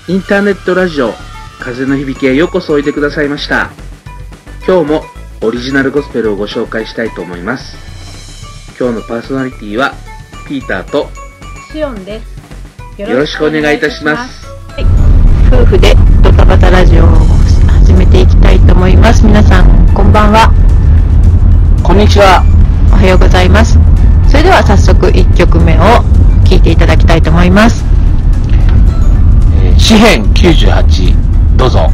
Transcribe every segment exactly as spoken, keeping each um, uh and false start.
インターネットラジオ風の響きへようこそおいでくださいました。今日もオリジナルゴスペルをご紹介したいと思います。今日のパーソナリティはピーターとシオンです。 よろしくお願いいたします。 はい、夫婦でドタバタラジオを始めていきたいと思います。皆さんこんばんは。 こんにちは。 おはようございます。それでは早速いっきょくめを聴いていただきたいと思います。 えー、詩編きゅうじゅうはち、どうぞ。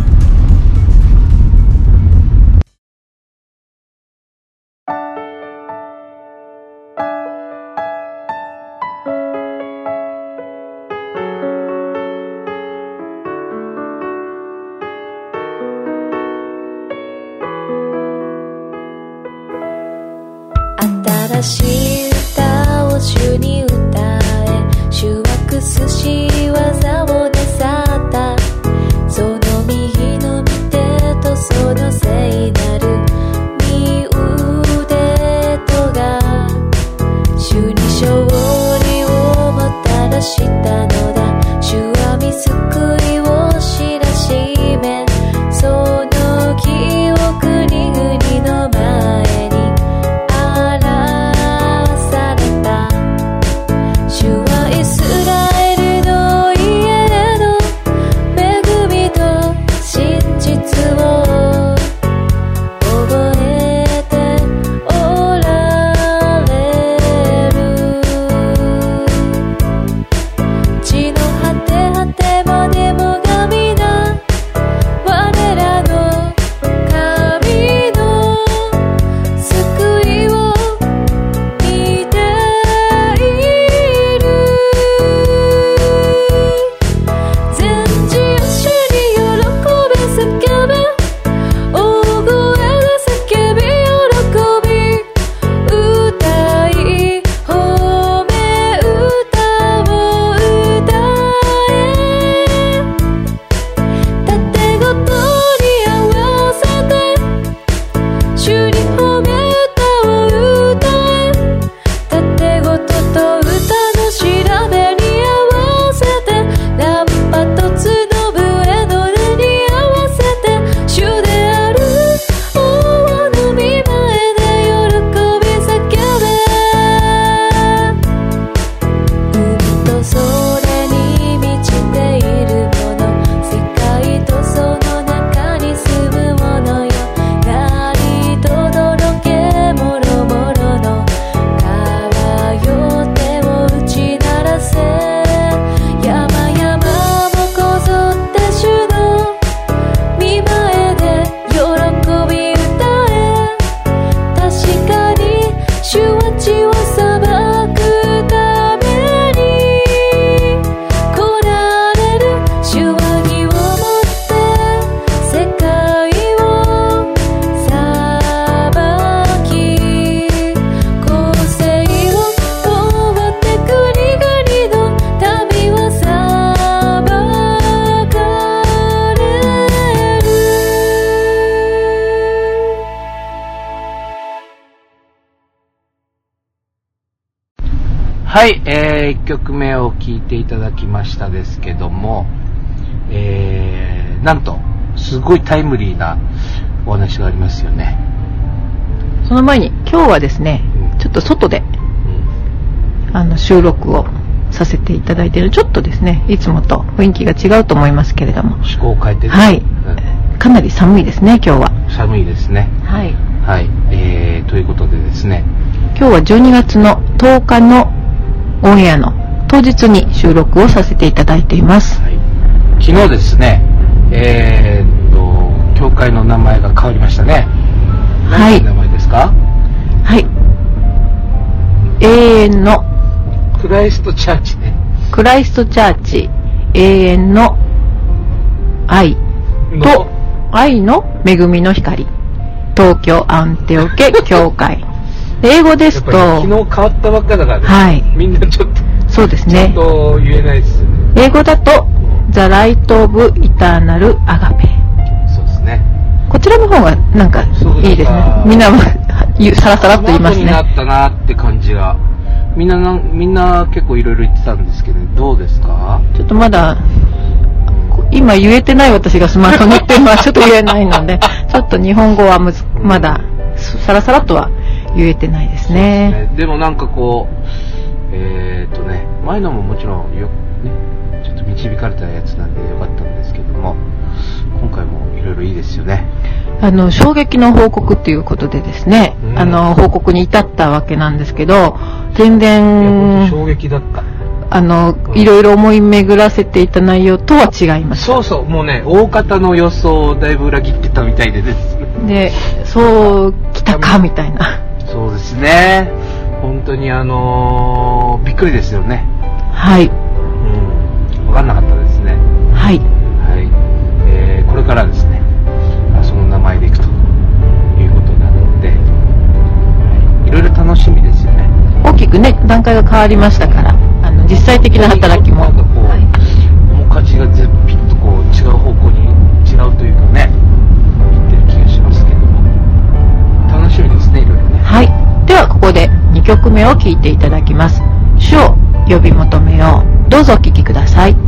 新しい歌を主に歌え、主は屈し技をなさった。その右の御手とその聖なる御腕とが主に勝利をもたらしたのだ。主は御救いを知らしめ、その記憶に国の前にはい、えー、いっきょくめを聴いていただきましたですけども、えー、なんとすごいタイムリーなお話がありますよね。 その前に今日はですね、うん、ちょっと外で、うん、あの収録をさせていただいている。ちょっとですね、いつもと雰囲気が違うと思いますけれども、 趣向を変えてね、 はい、うん、かなり寒いですね。今日は寒いですね。 はいはい、えー、ということでですね、 今日はじゅうにがつのとおかのオンエアの当日に収録をさせていただいています。 はい、昨日ですね、えー、っと教会の名前が変わりましたね。 はい。 何の名前ですか？ はい。永遠のクライストチャーチね。 クライストチャーチ永遠の愛と愛の恵みの光東京アンテオケ教会。英語ですと昨日変わったばっかだからね、 はい、 みんなちょっとそうですね、 ちょっと言えないですよね。 英語だと The Light of Eternal Agape。 そうですね。 こちらの方がなんかいいですね。みんなさらさらっと言いますね。 になったなって感じが。みんななみんな結構いろいろ言ってたんですけど、どうですか？ ちょっとまだ今言えてない私がスマートにっていうのはちょっと言えないので、ちょっと日本語はむずまださらさらとは言えてないですね。 そうですね。でもなんかこう、えーっとね、前のももちろんよ、ね、ちょっと導かれたやつなんでよかったんですけども、今回もいろいろいいですよね。 あの衝撃の報告ということでですね、うん、あの報告に至ったわけなんですけど、全然衝撃だった。 あの、うん、いろいろ思い巡らせていた内容とは違いました。 そうそう、もうね、大方の予想をだいぶ裏切ってたみたいでですで、そうきたかみたいな。 そうですね。本当にあのー、びっくりですよね。 はい。 うん、分かんなかったですね。 はい。 はい。えー、これからですね、その名前でいくということなので、はい、いろいろ楽しみですよね。 大きくね、段階が変わりましたから、あの実際的な働きも。 なんかこう、はい、面かじがピッとこう違う方向に違うというかね、いってる気がしますけども、楽しみですね、いろいろね。 はい。ではここでにきょくめを聴いていただきます。主を呼び求めよう。どうぞお聴きください。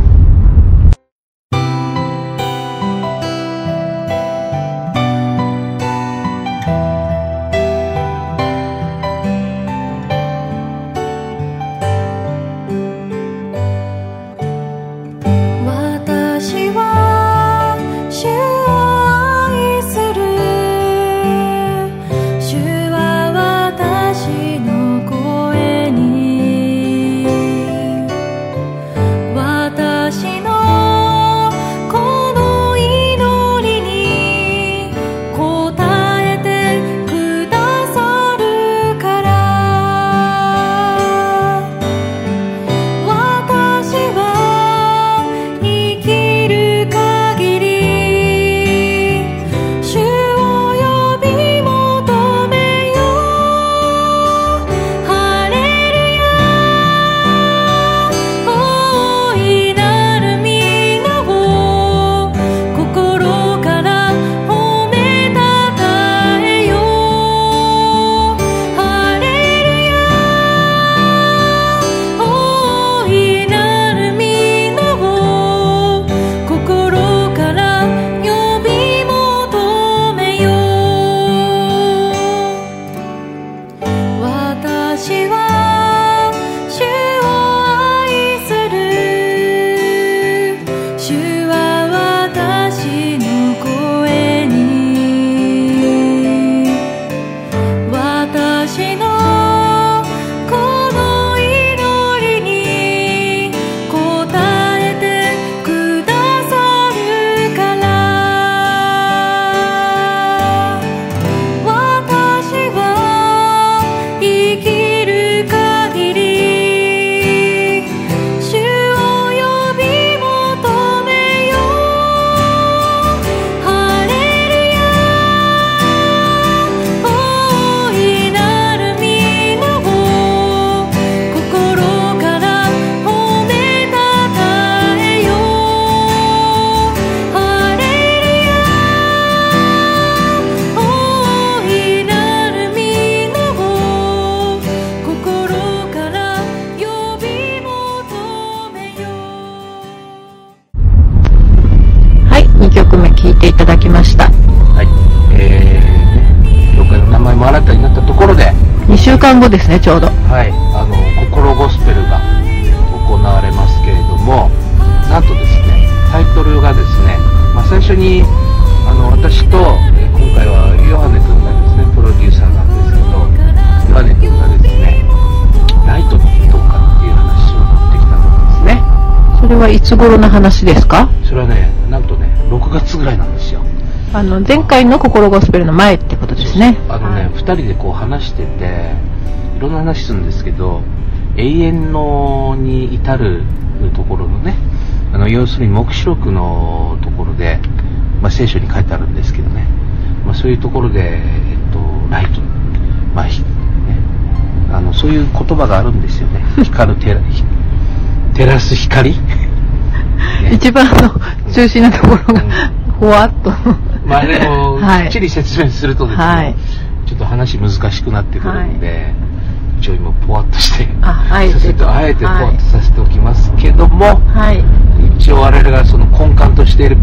にきょくめ聴いていただきました。 はい、えー、ね、教会の名前も新たになったところでにしゅうかんごですね、ちょうど。 はい、あの心ゴスペルが行われますけれども、なんとですね、タイトルがですね、まあ、最初にあの私と、えー、今回はヨハネ君がですねプロデューサーなんですけど、ヨハネ君がですね、ライトってどうかっていう話を持ってきたんですね。 それはいつ頃の話ですか？ それはね、なんとね、ろくがつぐらいなんですよ。 あの前回の心ゴスペルの前ってことですね。 あのね、はい、ふたりでこう話してて、いろんな話するんですけど、永遠のに至るところのね、あの要するに黙示録のところで、まあ、聖書に書いてあるんですけどね、まあ、そういうところで、えっと、ライト、まあね、あのそういう言葉があるんですよね。光る照ら照らす光、ね、 一番の中心なところが、うん、ほわっとまあでも、はい、きっちり説明するとですね、はい、ちょっと話難しくなってくるんで、はい、一応今ポワッとしてああえてあえてポワッとさせておきますけども、 はい、 一応我々がその根幹としている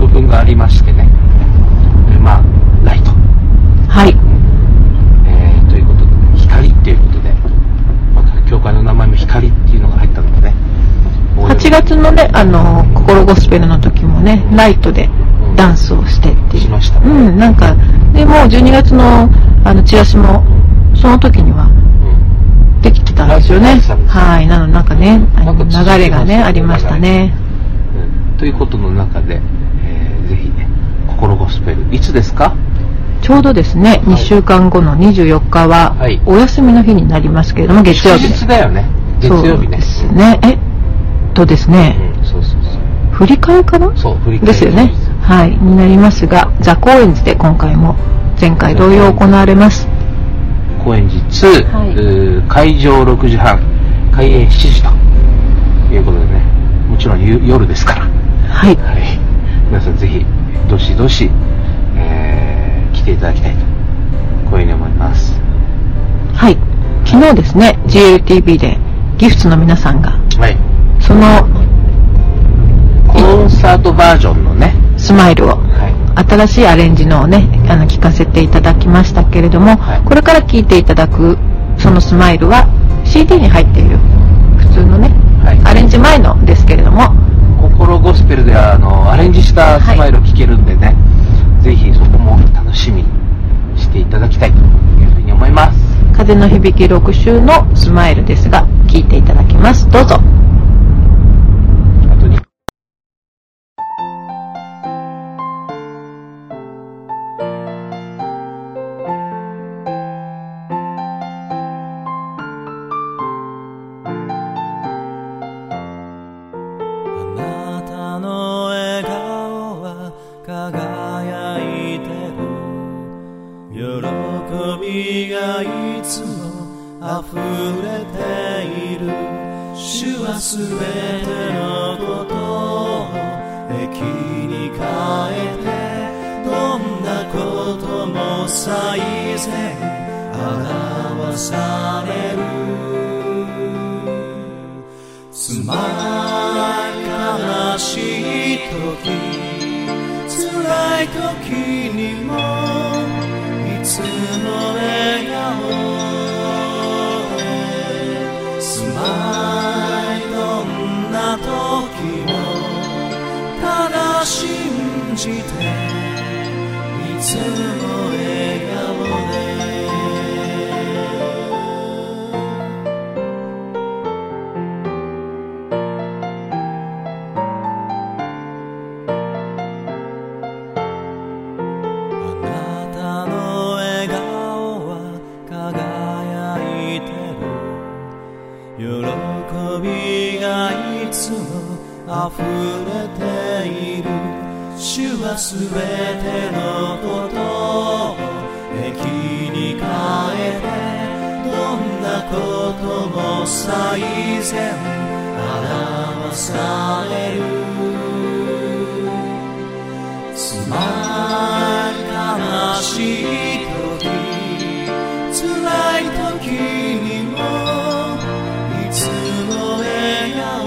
がつのね、あの心ゴスペルの時もね、ライトでダンスをしてっていう、 しましたね。 うん、なんかでもうじゅうにがつのあのチラシもその時にはできてたんですよね。はい、なのなんかね、なんか流れがねありましたね。 うん、ということの中で、えー、ぜひね、心ゴスペルいつですか？ ちょうどですね、はい、にしゅうかんごのにじゅうよっかはお休みの日になりますけれども、月曜日。 祝日だよね。月曜日ね。 そうですね。えっとですね、 うん、そうそうそう。 振り替えかな？ そう、振り替えですよね。はい、になりますが、ザ・高円寺で今回も前回同様行われます。 高円寺ツー、はい、会場ろくじはん、開演しちじということでね、もちろん夜ですから。 はい。 はい、皆さんぜひどしどし、えー、来ていただきたいとこういうふうに思います。 はい。昨日ですね、ジーエルティービー でギフツの皆さんが、 はい、 そのコンサートバージョンのねスマイルを、はい、新しいアレンジのをねあの聞かせていただきましたけれども、はい、これから聴いていただくそのスマイルは シーディー に入っている普通のね、はい、アレンジ前のですけれども、 心ゴスペルではあのアレンジしたスマイルを聴けるんでね、はい、ぜひそこも楽しみにしていただきたいというふうに思います。 風の響きろく週のスマイルですが聴いていただきます。どうぞ。 溢れている主はすべてのことを益に変えてどんなことも最善表される。つまり悲しい時辛い時にもいつも笑顔どんな時もただ信じていつも笑顔であなたの笑顔は輝いてる喜びがいつも溢れている。主はすべてのことを益に変えてどんなことも最善表される。つまり悲しい時辛い時にもいつも笑顔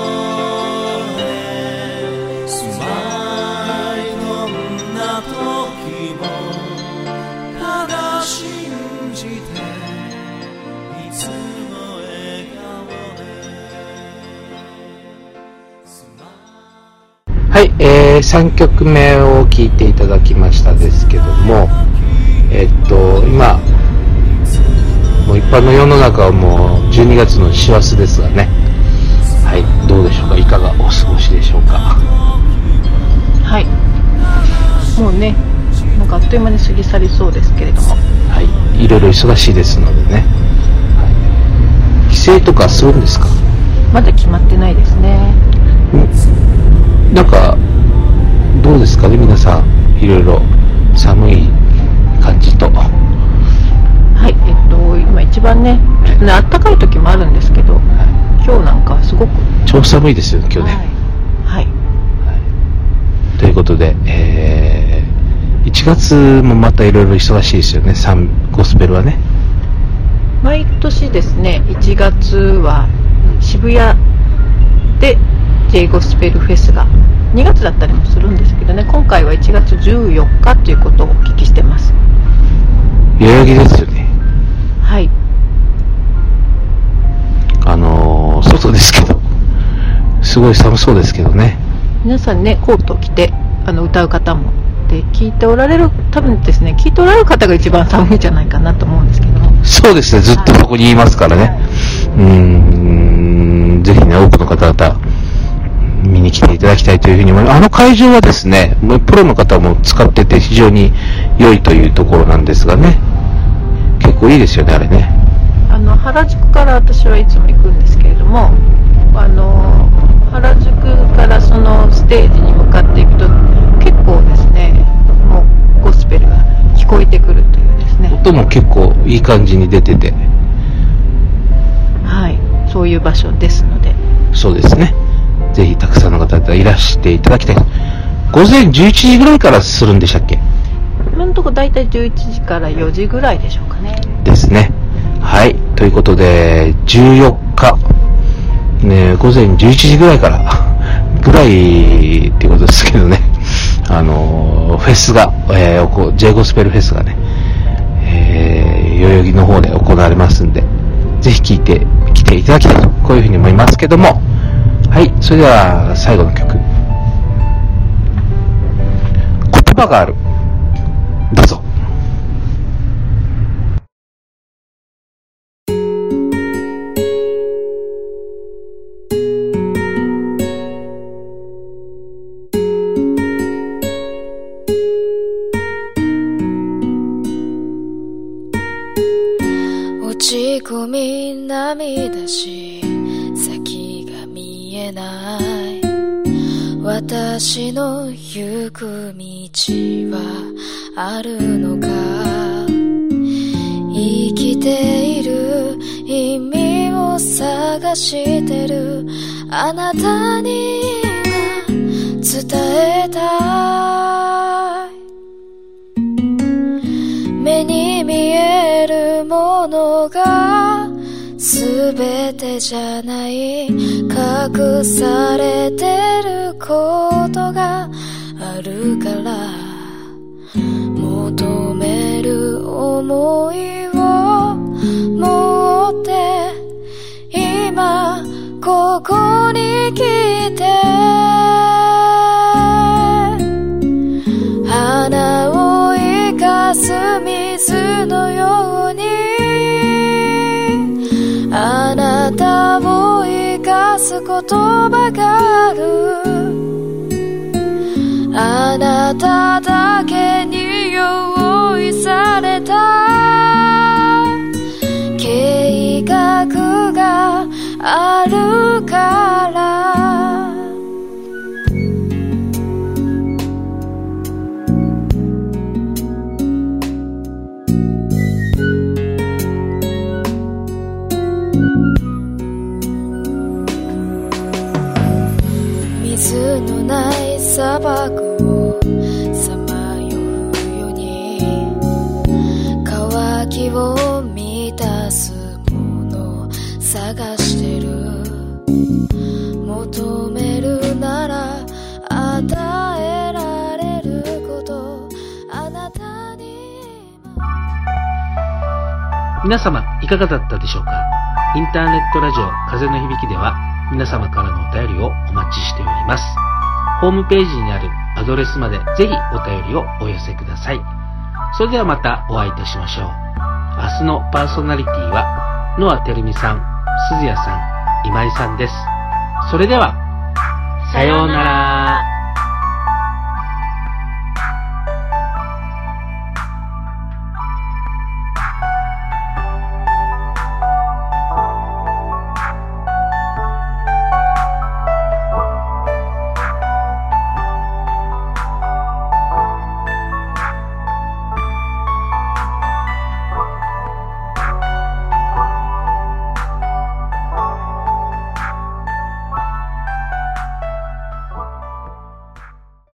でスマイルどんな時もただ信じていつも笑顔ではい、えー、さんきょくめを聴いていただきましたですけども、えっと今もう一般の世の中はもうじゅうにがつの師走ですがね、はい、どうでしょうか、いかがお過ごしでしょうか。 はい、もうねなんかあっという間に過ぎ去りそうですけれども、 はい、いろいろ忙しいですのでね、はい、帰省とかするんですか？ まだ決まってないですね。 なんかどうですかね、皆さんいろいろ寒い感じと。 はい、えっと今一番ね、ちょっとね暖かい時もあるんですけど、はい、今日なんかすごく超寒いですよ今日ね。 はい、はいはい、ということで、えー、いちがつもまたいろいろ忙しいですよね、サンゴスペルはね。 毎年ですねいちがつは渋谷で J ゴスペルフェスがにがつだったりもするんですけどね、今回はいちがつじゅうよっかということをお聞きしてます。 代々木ですよね。 はい、 あのー、外ですけどすごごい寒そうですけどね。 皆さんね、コートを着てあの歌う方もで、聞いておられる、多分ですね、聞いておられる方が一番寒いんじゃないかなと思うんですけども。 そうですね、ずっとそこにいますからね。はい、うーん、ぜひね、多くの方々見に来ていただきたいというふうに思います。あの会場はですね、プロの方も使ってて非常に良いというところなんですがね、結構いいですよね、あれね。 あの原宿から私はいつも行くんですけれども、あの原宿からそのステージに向かっていくと結構ですね、もうゴスペルが聞こえてくるというですね、 音も結構いい感じに出てて、 はい、そういう場所ですので、 そうですね、ぜひたくさんの方々いらしていただきたい。午前じゅういちじぐらいからするんでしたっけ？ 今のところだいたいじゅういちじからよじぐらいでしょうかね。 ですね。はい、ということでじゅうよっか、ね、午前じゅういちじぐらいからぐらいっていうことですけどね、あのフェスが、えー、J ゴスペルフェスがね、えー、代々木の方で行われますんで、ぜひ聴いて来ていただきたいと、こういうふうに思いますけども、はい、それでは最後の曲、言葉がある、どうぞ。 落ち込み涙し先が見えない、私の行く道はあるのか、生きている意味を探してるあなたに伝えたい、目に見えるものがすべてじゃない、隠されてることがあるから、求める想いを持って今ここに来て、花を生かす水のようにあなたを生かす言葉がある、あなただけに用意された計画があるから、水のない砂漠をさまようように、渇きを満たすもの探してる、求めるなら与えられること、あなたに皆様いかがだったでしょうか。インターネットラジオ風の響きでは皆様からのお便りをお待ちしております。ホームページにあるアドレスまでぜひお便りをお寄せください。それではまたお会いいたしましょう。明日のパーソナリティはノアてるみさん、鈴谷さん、今井さんです。それではさようなら。